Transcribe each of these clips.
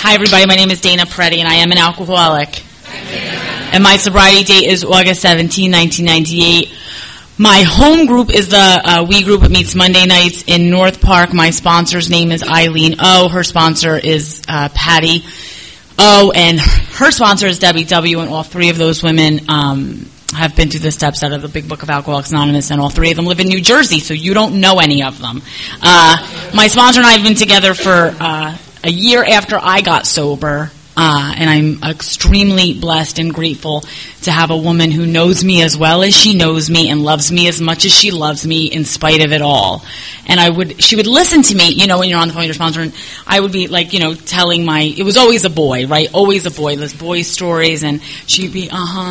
Hi, everybody. My name is Dana Peretti, and I am an alcoholic. And my sobriety date is August 17, 1998. My home group is the We Group. It meets Monday nights in North Park. My sponsor's name is Eileen O. Her sponsor is Patty O. And her sponsor is Debbie W. And all three of those women have been through the steps out of the Big Book of Alcoholics Anonymous, and all three of them live in New Jersey, so you don't know any of them. My sponsor and I have been together for a year after I got sober, and I'm extremely blessed and grateful to have a woman who knows me as well as she knows me and loves me as much as she loves me in spite of it all. And she would listen to me, when you're on the phone with your sponsor, and I would be telling it was always a boy, right? Always a boy, those boy stories, and she'd be,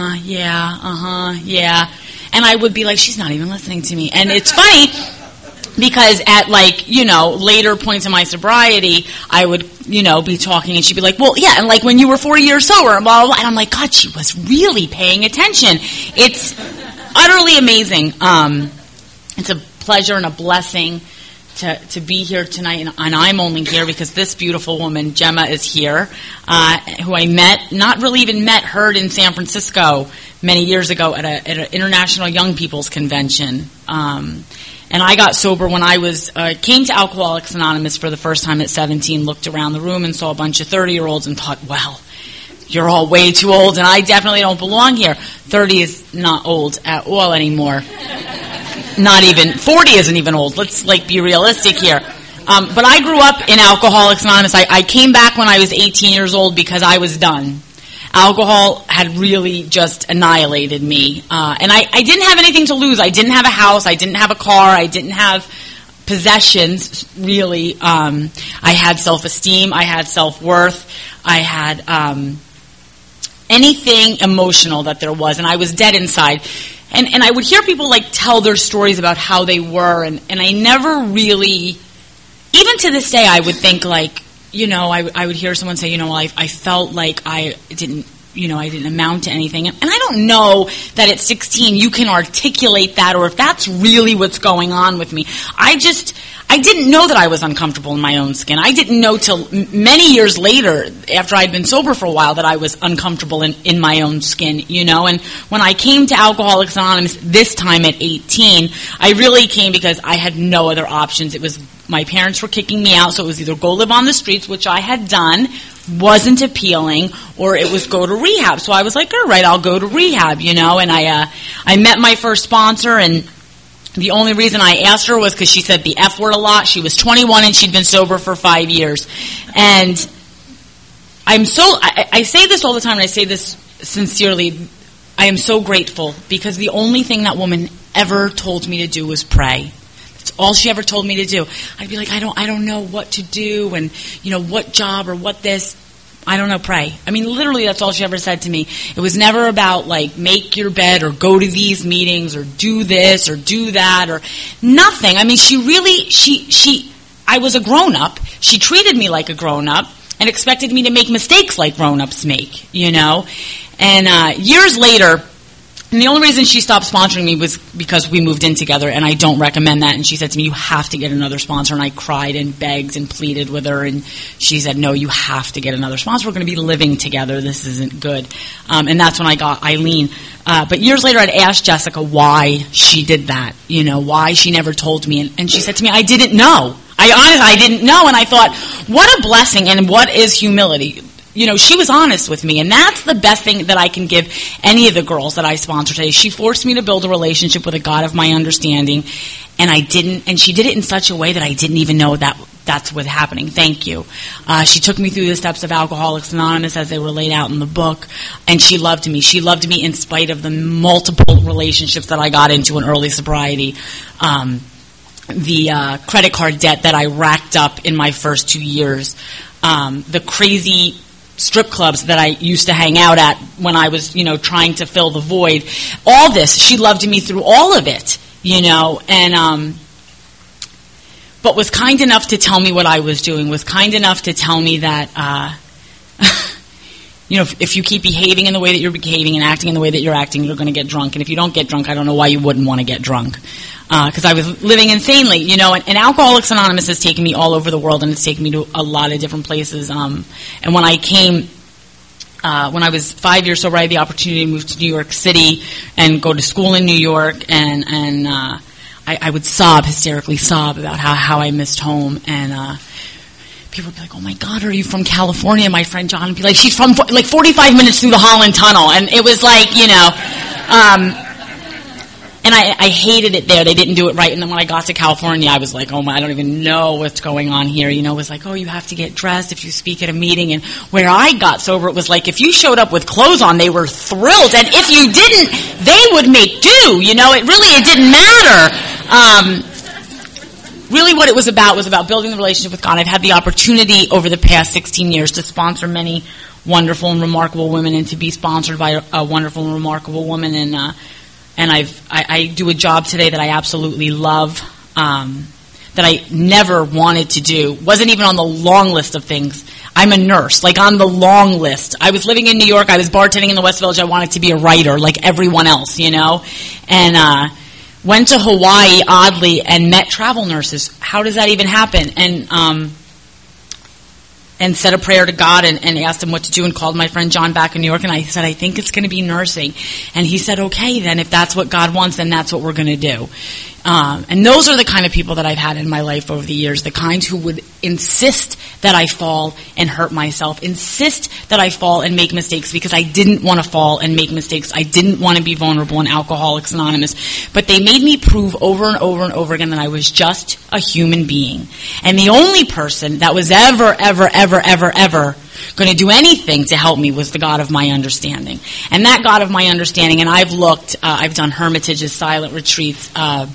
yeah. And I would be like, she's not even listening to me. And it's funny, because at later points in my sobriety, I would, be talking and she'd be like, well, yeah, and when you were 40 years sober, and blah, blah, blah. And I'm like, God, she was really paying attention. It's utterly amazing. It's a pleasure and a blessing to be here tonight, and I'm only here because this beautiful woman, Gemma, is here, who I heard in San Francisco many years ago at an International Young People's Convention. And I got sober when I came to Alcoholics Anonymous for the first time at 17, looked around the room and saw a bunch of 30-year-olds and thought, well, you're all way too old, and I definitely don't belong here. 30 is not old at all anymore. Not even, 40 isn't even old. Let's, be realistic here. But I grew up in Alcoholics Anonymous. I came back when I was 18 years old because I was done. Alcohol had really just annihilated me. And I didn't have anything to lose. I didn't have a house. I didn't have a car. I didn't have possessions, really. I had self-esteem. I had self-worth. I had anything emotional that there was. And I was dead inside. And I would hear people, tell their stories about how they were. And I never really, even to this day, I would think, I would hear someone say, I felt like I didn't amount to anything. And I don't know that at 16 you can articulate that, or if that's really what's going on with me. I didn't know that I was uncomfortable in my own skin. I didn't know till many years later, after I'd been sober for a while, that I was uncomfortable in my own skin, And when I came to Alcoholics Anonymous this time at 18, I really came because I had no other options. It was my parents were kicking me out, so it was either go live on the streets, which I had done, wasn't appealing, or it was go to rehab. So I was like, all right, I'll go to rehab, And I met my first sponsor, and the only reason I asked her was because she said the F word a lot. She was 21 and she'd been sober for 5 years. And I say this all the time, and I say this sincerely. I am so grateful because the only thing that woman ever told me to do was pray. That's all she ever told me to do. I'd be like, I don't know what to do, and what job or what this. I don't know, pray. I mean, literally, that's all she ever said to me. It was never about, make your bed or go to these meetings or do this or do that or nothing. I mean, I was a grown-up. She treated me like a grown-up and expected me to make mistakes like grown-ups make, And years later, and the only reason she stopped sponsoring me was because we moved in together, and I don't recommend that. And she said to me, you have to get another sponsor. And I cried and begged and pleaded with her, and she said, no, you have to get another sponsor. We're going to be living together. This isn't good. And that's when I got Eileen. But years later, I'd asked Jessica why she did that, why she never told me. And she said to me, I didn't know. I didn't know. And I thought, what a blessing, and what is humility. She was honest with me, and that's the best thing that I can give any of the girls that I sponsor today. She forced me to build a relationship with a God of my understanding, and I didn't, and she did it in such a way that I didn't even know that's what's happening. Thank you. She took me through the steps of Alcoholics Anonymous as they were laid out in the book, and she loved me. She loved me in spite of the multiple relationships that I got into in early sobriety. The credit card debt that I racked up in my first 2 years, the crazy strip clubs that I used to hang out at when I was, trying to fill the void. All this, she loved me through all of it, and but was kind enough to tell me what I was doing, was kind enough to tell me that, if you keep behaving in the way that you're behaving and acting in the way that you're acting, you're going to get drunk. And if you don't get drunk, I don't know why you wouldn't want to get drunk. Because I was living insanely, and Alcoholics Anonymous has taken me all over the world, and it's taken me to a lot of different places. And when I came, when I was 5 years sober, I had the opportunity to move to New York City and go to school in New York, and I would hysterically sob about how I missed home, and people would be like, "Oh my God, are you from California?" My friend John would be like, "She's from 45 minutes through the Holland Tunnel," and it was like, and I hated it there. They didn't do it right. And then when I got to California, I was like, oh my, I don't even know what's going on here. It was like, oh, you have to get dressed if you speak at a meeting. And where I got sober, it was like, if you showed up with clothes on, they were thrilled. And if you didn't, they would make do. It didn't matter. Really what it was about building the relationship with God. I've had the opportunity over the past 16 years to sponsor many wonderful and remarkable women, and to be sponsored by a wonderful and remarkable woman. And I do a job today that I absolutely love, that I never wanted to do. Wasn't even on the long list of things. I'm a nurse, on the long list. I was living in New York. I was bartending in the West Village. I wanted to be a writer like everyone else, And went to Hawaii, oddly, and met travel nurses. How does that even happen? And said a prayer to God and asked him what to do, and called my friend John back in New York, and I said, I think it's going to be nursing. And he said, okay, then if that's what God wants, then that's what we're going to do. And those are the kind of people that I've had in my life over the years, the kind who would insist that I fall and hurt myself, insist that I fall and make mistakes, because I didn't want to fall and make mistakes. I didn't want to be vulnerable in Alcoholics Anonymous. But they made me prove over and over and over again that I was just a human being. And the only person that was ever going to do anything to help me was the God of my understanding. And that God of my understanding, and I've done hermitages, silent retreats,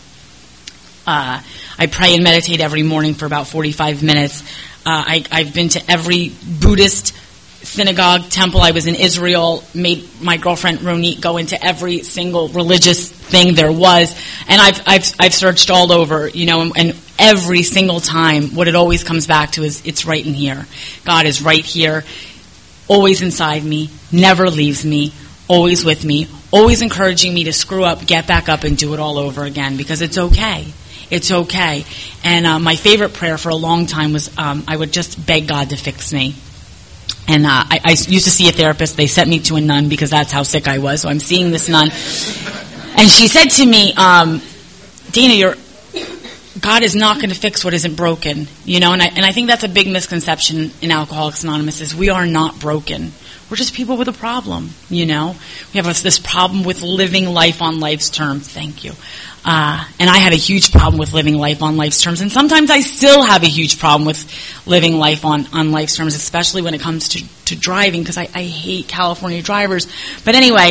I pray and meditate every morning for about 45 minutes. I've been to every Buddhist synagogue, temple. I was in Israel, made my girlfriend Ronit go into every single religious thing there was, and I've searched all over, and every single time, what it always comes back to is, it's right in here. God is right here, always inside me, never leaves me, always with me, always encouraging me to screw up, get back up, and do it all over again, because it's okay. It's okay. And my favorite prayer for a long time was, I would just beg God to fix me. And I used to see a therapist. They sent me to a nun because that's how sick I was. So I'm seeing this nun. And she said to me, Dana, God is not going to fix what isn't broken. And I think that's a big misconception in Alcoholics Anonymous, is we are not broken. We're just people with a problem, We have this problem with living life on life's terms. Thank you. And I had a huge problem with living life on life's terms. And sometimes I still have a huge problem with living life on life's terms, especially when it comes to driving, because I hate California drivers. But anyway,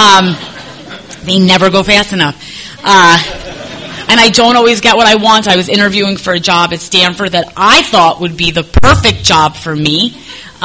they never go fast enough. And I don't always get what I want. I was interviewing for a job at Stanford that I thought would be the perfect job for me.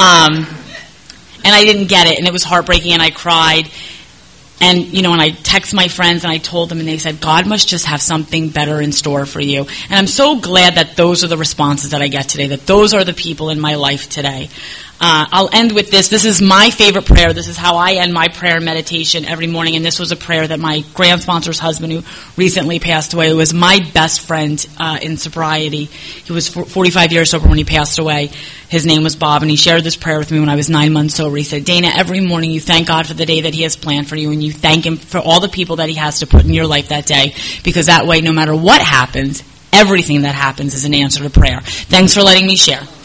And I didn't get it, and it was heartbreaking, and I cried. And, and I text my friends, and I told them, and they said, God must just have something better in store for you. And I'm so glad that those are the responses that I get today, that those are the people in my life today. I'll end with this. This is my favorite prayer. This is how I end my prayer meditation every morning, and this was a prayer that my grand sponsor's husband, who recently passed away, was my best friend in sobriety. He was 45 years sober when he passed away. His name was Bob, and he shared this prayer with me when I was 9 months sober. He said, Dana, every morning you thank God for the day that he has planned for you, and you thank him for all the people that he has to put in your life that day, because that way, no matter what happens, everything that happens is an answer to prayer. Thanks for letting me share.